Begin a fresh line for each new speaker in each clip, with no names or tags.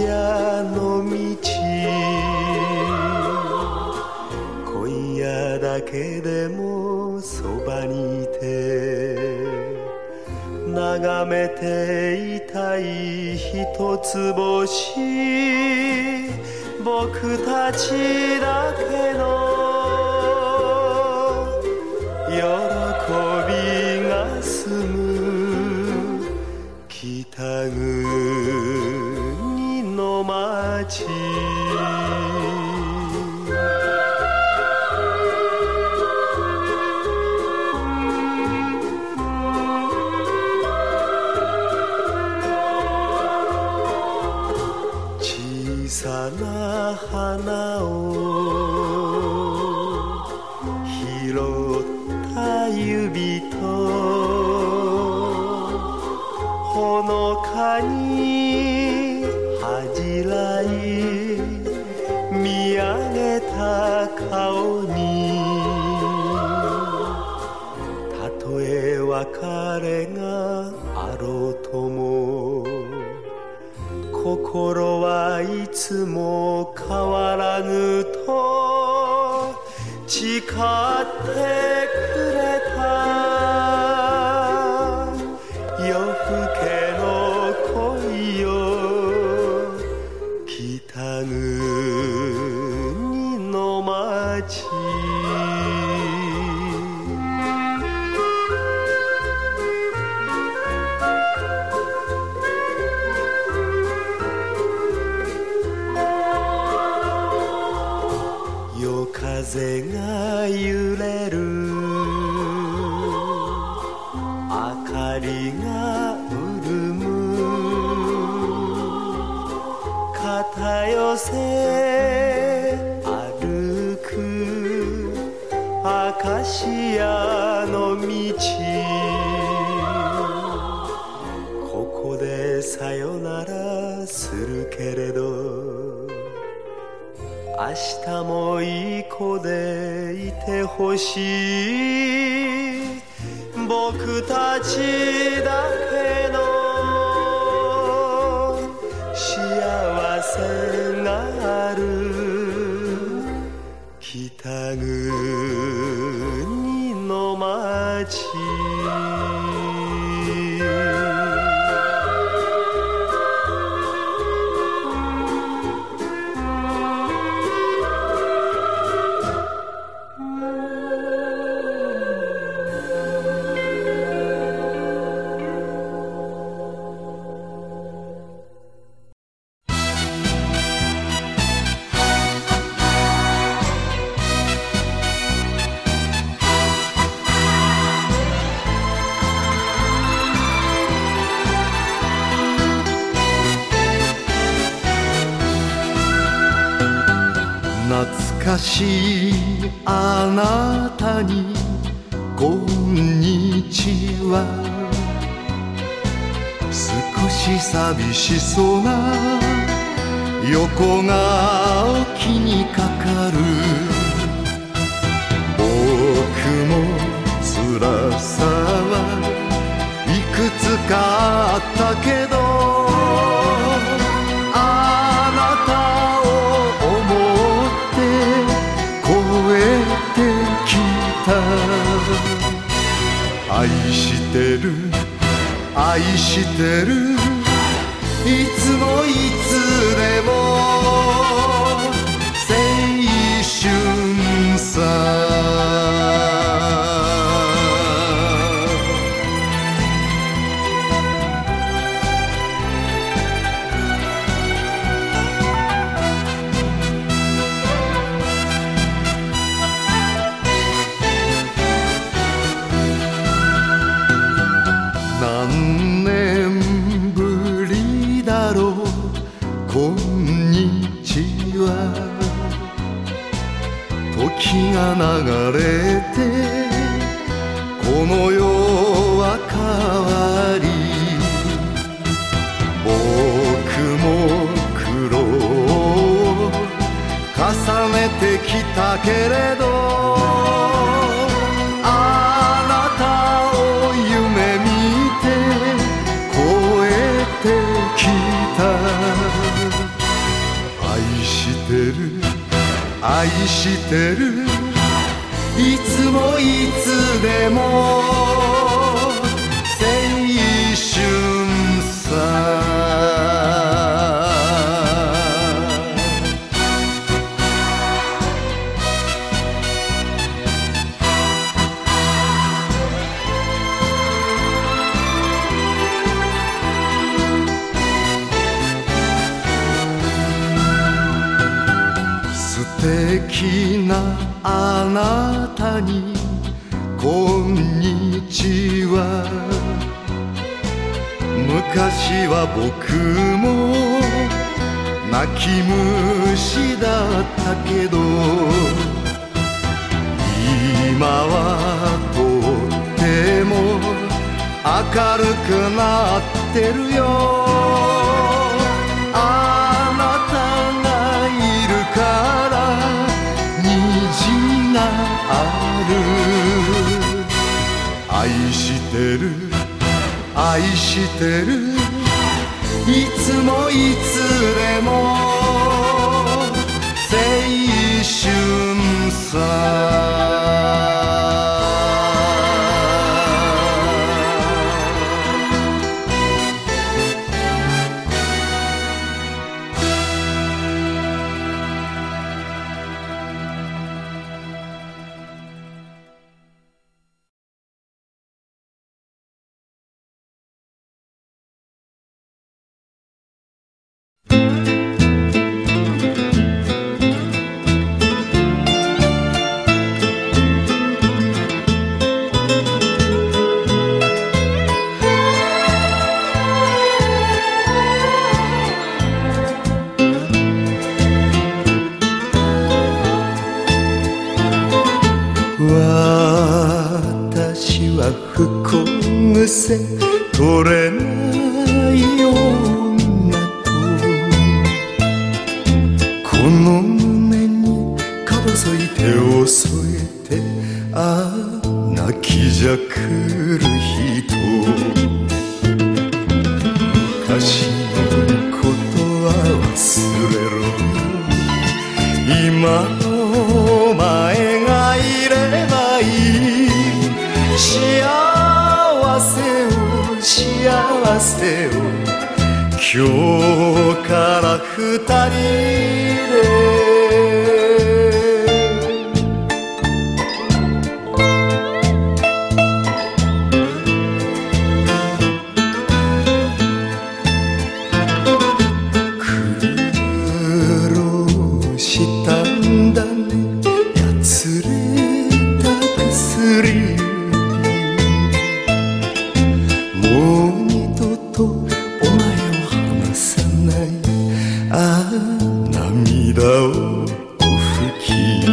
屋の道、今夜だけでもそばにいて眺めていたい一つ星、僕たちだけの喜びが住む北国の街、小さな花を拾った指とほのかに恥じらい見上げた顔に、たとえ別れがあろうとも心はいつも変わらぬと誓ってくれた、夜更けの恋よ北国の街、夜風が揺れる、明かりが潤む、肩寄せ歩くアカシアの道、ここでさよならするけれど明日もいい子でいてほしい、僕たちだけの幸せがある北国の街、
懐かしいあなたにこんにちは、少し寂しそうな横顔気にかかる、僕も辛さはいくつかあったけど愛してる愛してるいつもいつでも青春さ、何年ぶりだろうこんにちは、時が流れてこの世は変わり、僕も苦労を重ねてきたけれどきたしてる愛してるいつもいつでも青春さ素敵なあなたにこんにちは昔は僕も泣き虫だったけど今はとっても明るくなってるよあなたがいるから虹がある愛してる愛してるいつもいつでも青春さ私は不幸癖取れない女とこの胸にか細い手を添えてああ泣きじゃくる人昔のことは忘れろ今のお前がいればいい幸せを幸せを今日から二人で苦労したんだねやつれた薬もう二度とお前を離さないああ涙を拭き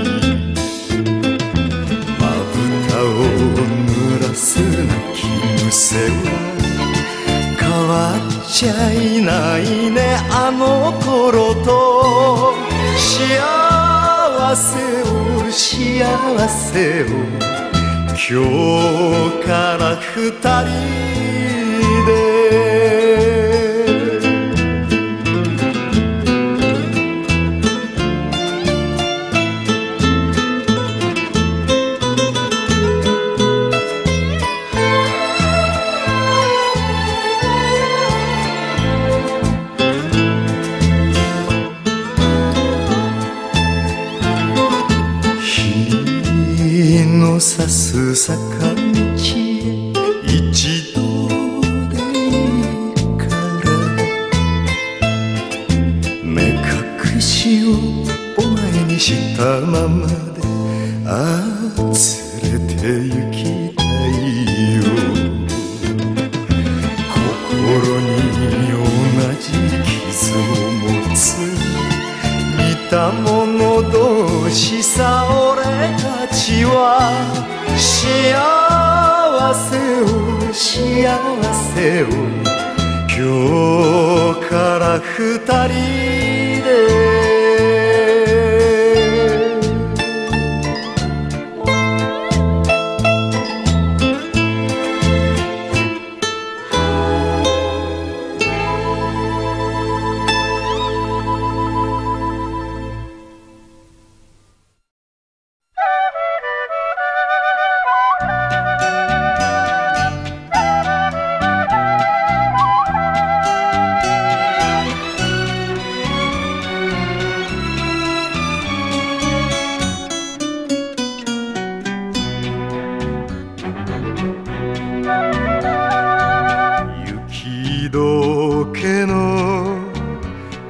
まぶたを濡らす泣き癖は変わっちゃいないねあの頃と幸せを幸せを今日から二人で日の差す坂道へ一度でいいから目隠しをお前にしたままでああ連れて行きたいよ心に同じ傷を持つ似た者同士さ俺たちは幸せを幸せを今日から二人で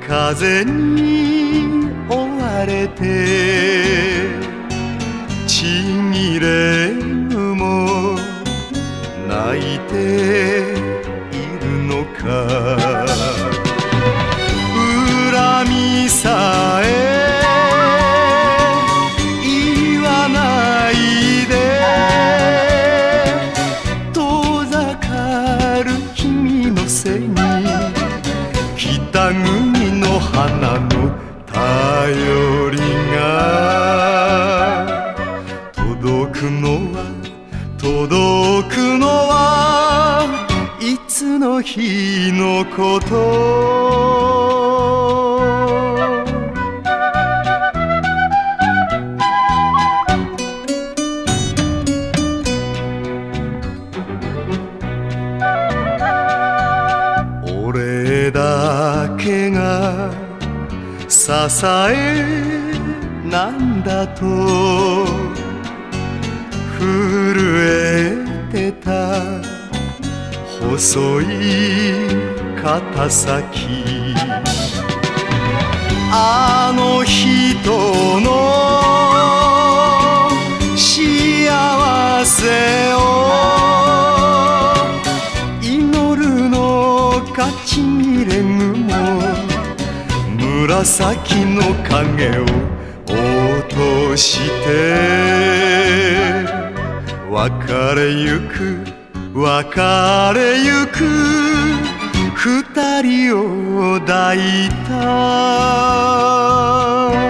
風に追われてちぎれぬも泣いているのか恨みさえ言わないで遠ざかる君の背に北国の花の頼りが届くのはいつの日のこと俺だけが支えなんだと震えてた細い肩先あの人の幸せを祈るのかちぎれぬも紫の影を落として別れゆく二人を抱いた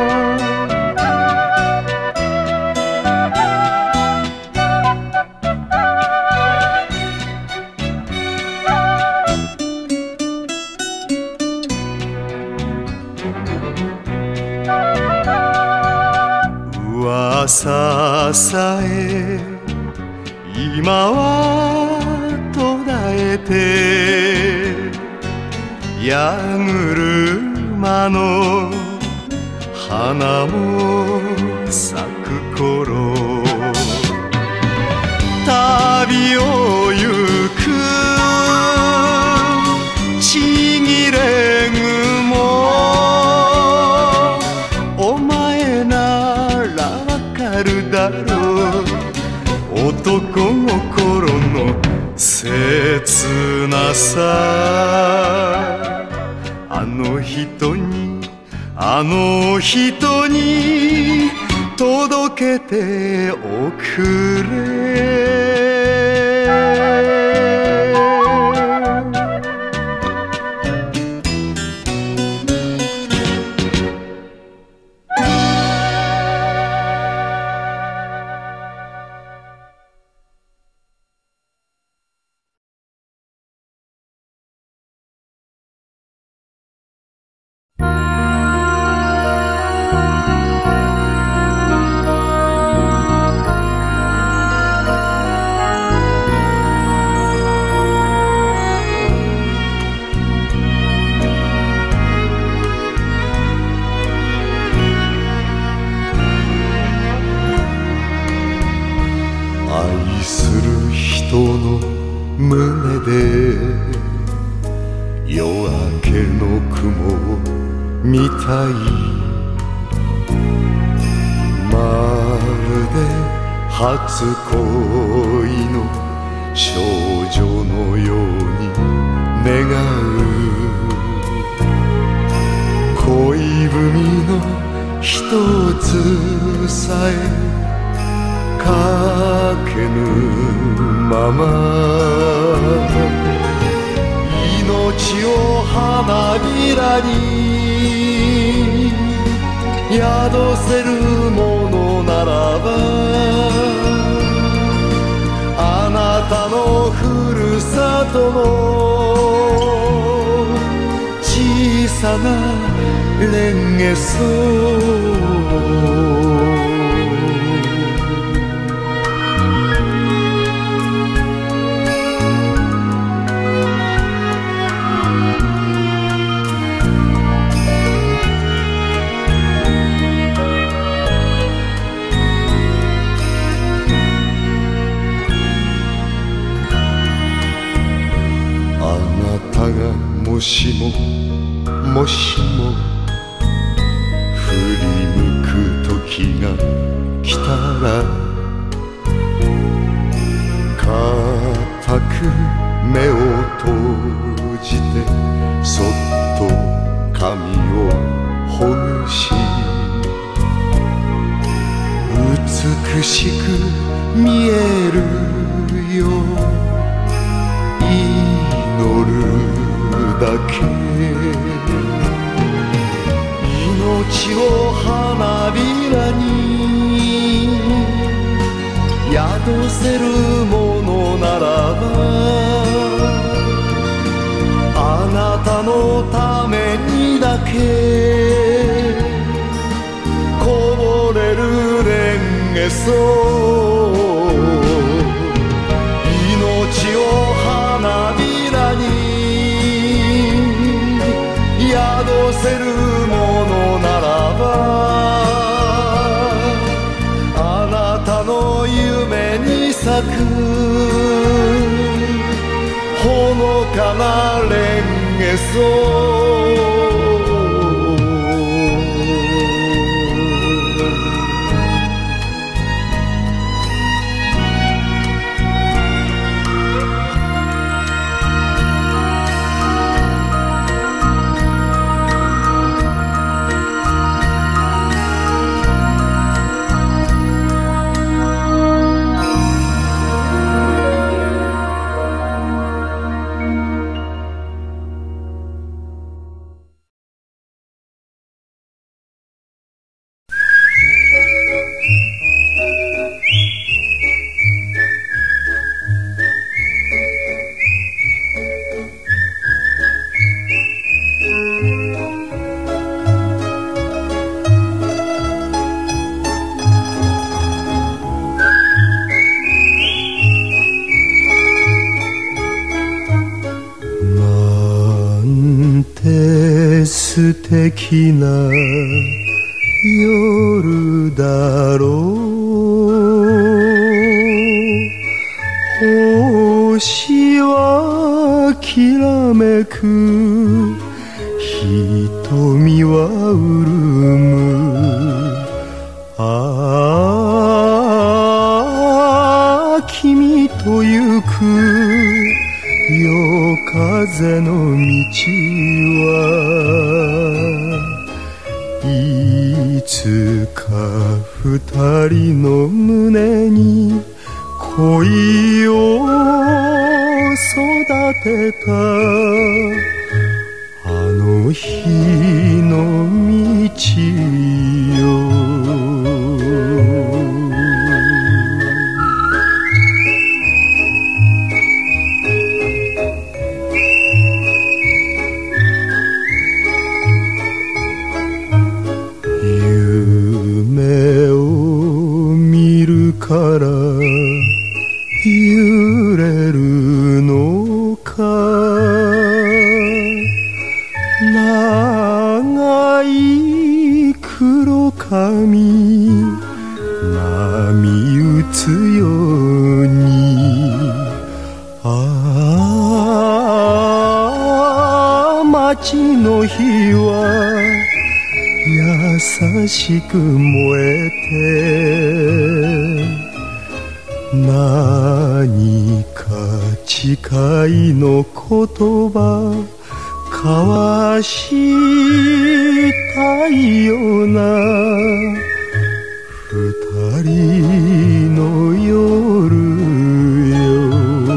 噂さえ今は途絶えて矢車の花も咲く頃旅を行くちぎれぬもお前ならわかるだろう男心の切なさあの人に届けておくれ愛する人の胸で夜明けの雲を見たいまるで初恋の少女のように願う恋文の一つさえ書けぬまま命を花びらに宿せるものならばあなたのふるさとの小さなレンゲソウもしももしも振り向く時が来たら固く目を閉じてそっと髪をほぐし美しく見えるよ祈るだけ命を花びらに宿せるものならばあなたのためにだけこぼれるレンゲソ命を花びらに宿せるものならばあなたの夢に咲くほのかなレンゲソ素敵な夜だろう星はきらめく瞳は潤むああ君と行く夜風の道はいつか二人の胸に恋を育てたあの日の道よから揺れるのか長い黒髪波打つように街の火は優しく燃えて何か誓いの言葉交わしたいような二人の夜よ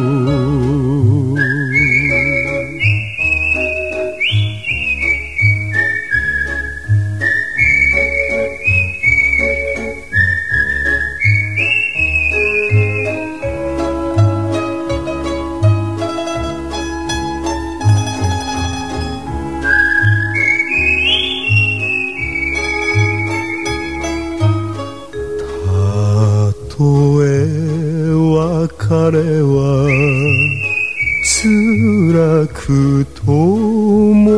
たとえ別れは辛くとも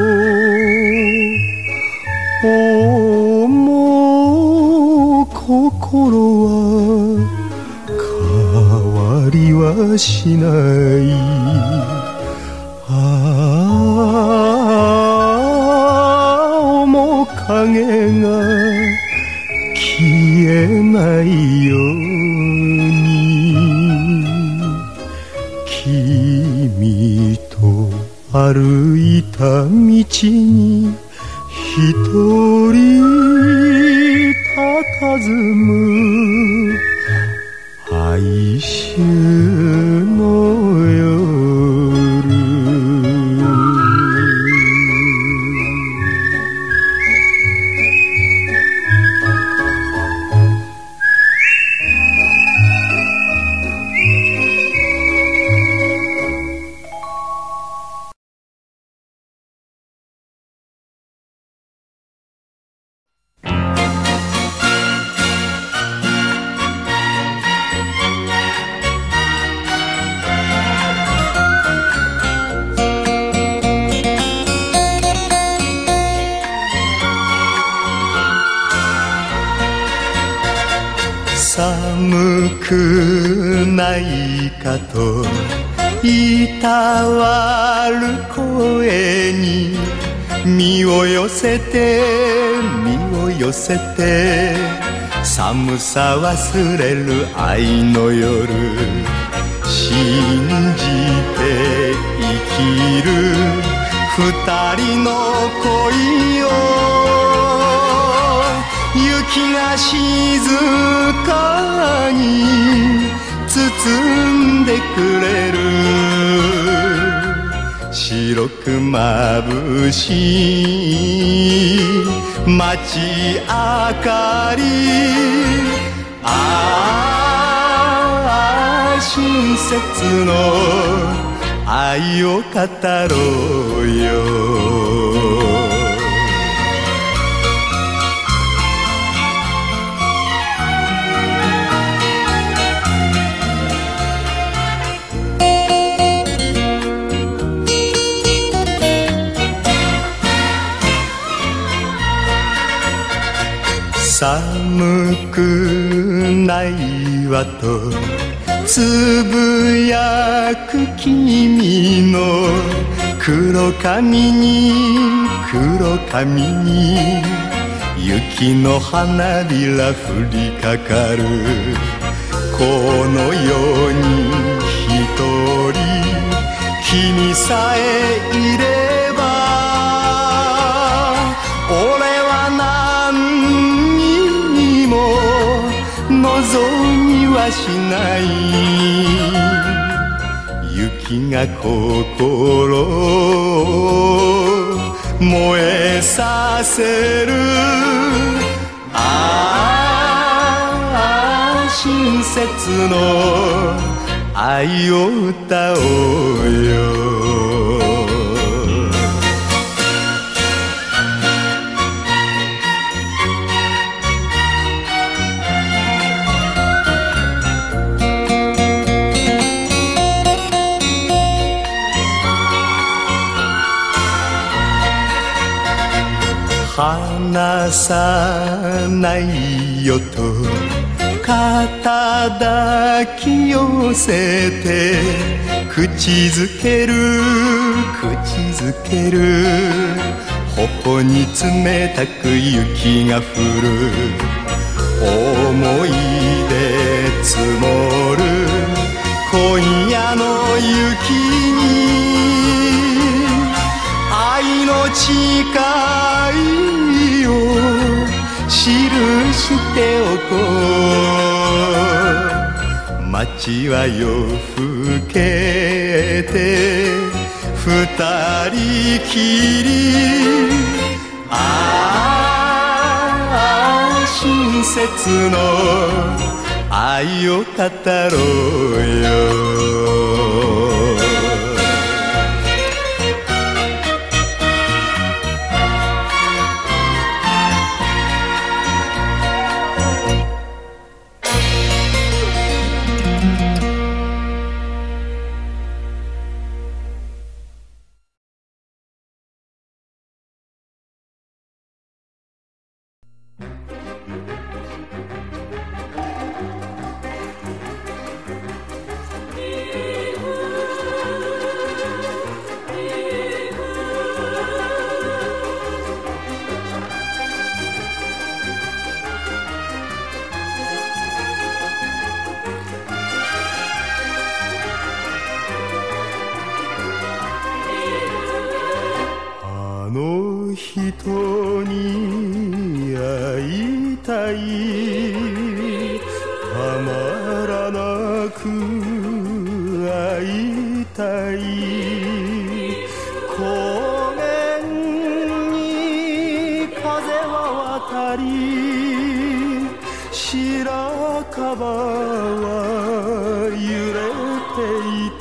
思う心は変わりはしない影が消えないように君と歩いた道に一人佇む哀愁の夜寒くないかといたわる声に身を寄せて身を寄せて寒さ忘れる愛の夜信じて生きる二人の恋を雪が静かに包んでくれる白く眩しい街明かりああ親切の愛を語ろうよ寒くないわとつぶやく君の黒髪に雪の花びら降りかかるこの世に一人君さえいれば俺は何にも望みはしない雪が心を燃えさせるああ親切の愛を歌おうよ離さないよと肩抱き寄せて口づける頬に冷たく雪が降る思い出積もる今夜の雪に愛の誓いを記しておこう街は夜更けて二人きりああ親切の愛を語ろうよ
日本
に会いたいたまらなく会いたい高原に風は渡り白樺は揺れてい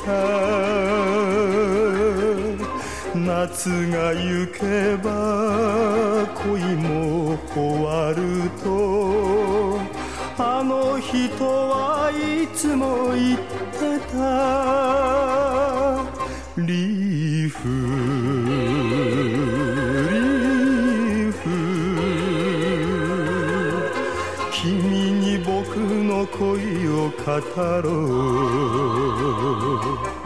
た夏が行けば恋も終わるとあの人はいつも言ってたリーフリーフ君に僕の恋を語ろう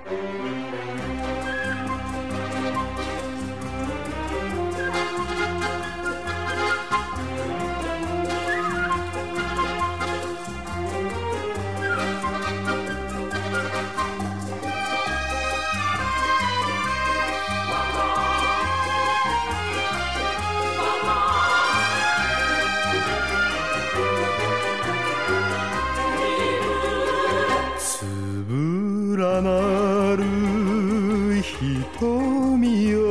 なる瞳よ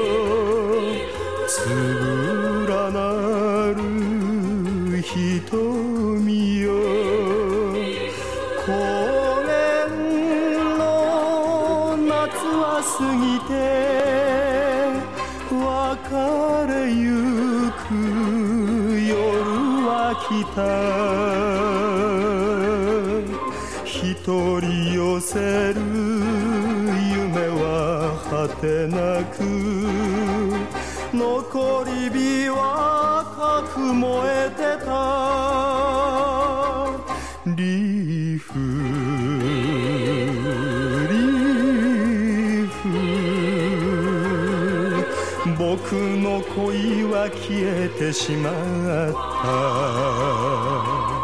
つぶらなる瞳よ高原の夏は過ぎて別れゆく夜は来た一人寄せる夢は果てなく残り火は赤く燃えてたリーフリーフ僕の恋は消えてしまった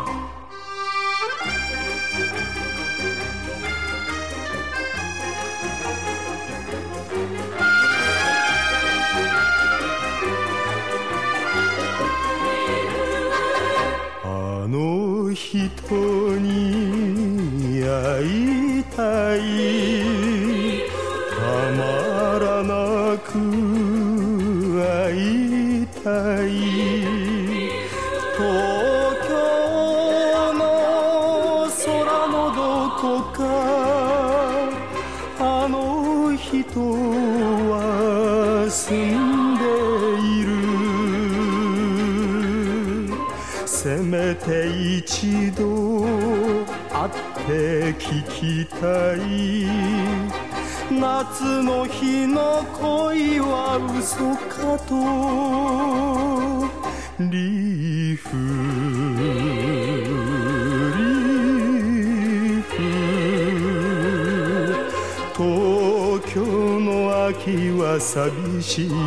あの人に会いたいたまらなく会いたい東京の空のどこかあの人は住んでいるせめて一度会って聞きたい夏の日の恋は嘘かとリーフリーフ東京の秋は寂しい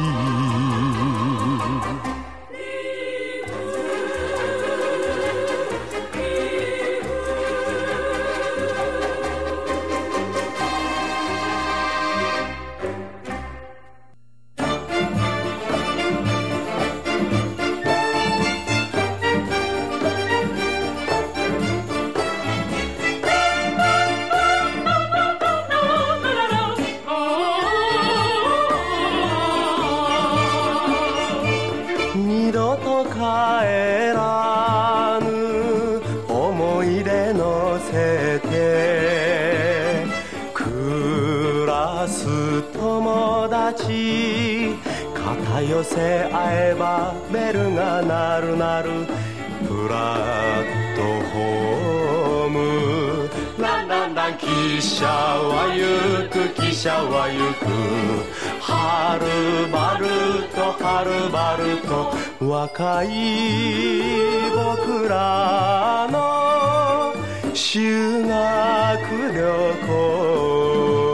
二度と帰らぬ思い出乗せて暮らす友達肩寄せ合えばベルが鳴る鳴るプラットホームランランラン汽車は行く汽車は行くはるばるとはるばると若い僕らの修学旅行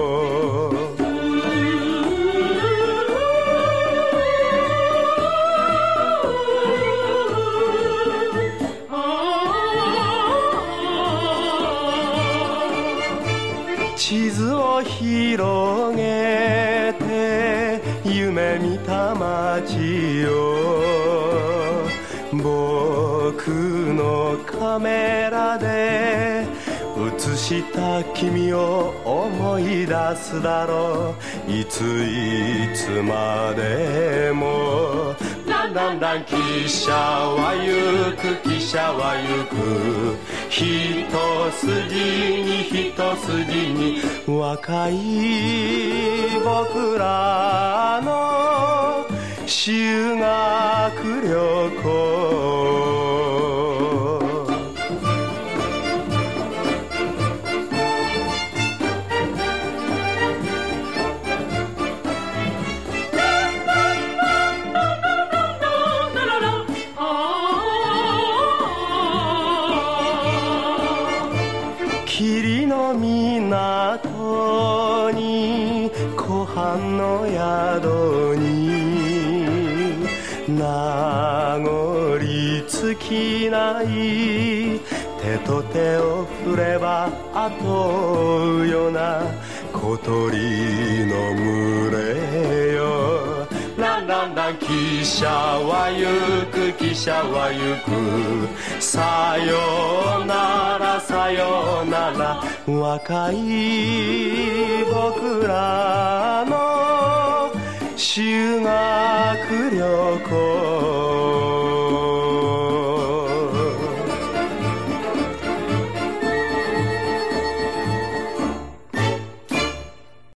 地図を広げて夢見た街よ
くのカメラで映した君を思い出すだろう。いつまでもだんだんだん汽車は行く汽車は行く一筋に一筋に若い僕らの修学旅行霧の港に湖畔の宿に名残尽きない手と手を振れば後うような小鳥の群れよ。ランランラン汽車は行く汽車は行くさよならさよなら若い僕らの修学旅行